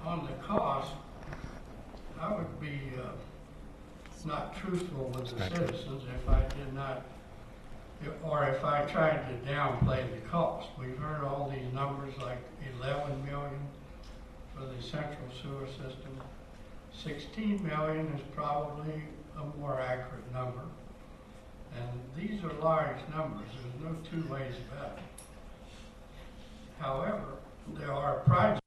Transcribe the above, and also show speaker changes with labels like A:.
A: on the cost, I would be not truthful with the citizens if I did not, or if I tried to downplay the cost. We've heard all these numbers like 11 million for the central sewer system. 16 million is probably a more accurate number. And these are large numbers. There's no two ways about it. However, there are projects